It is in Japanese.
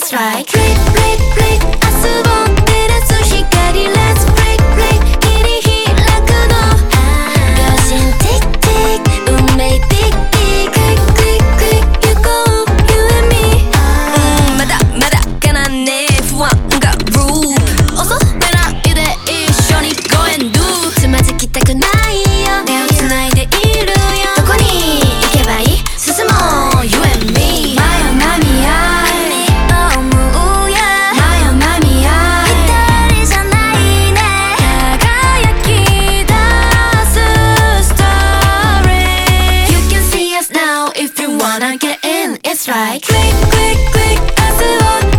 It's right Click click click 明日を照らす光 Let's break break 切り開くの秒針 Tick tick 運命 Tick tick Click click click 行こう You and me まだまだかなね不安が Rule 恐れないで一緒に Go and do つまずきたくないよ手をつないでいるよどこに行けばいい進もう You and me マヨマミヤIt's right Click click click 明日を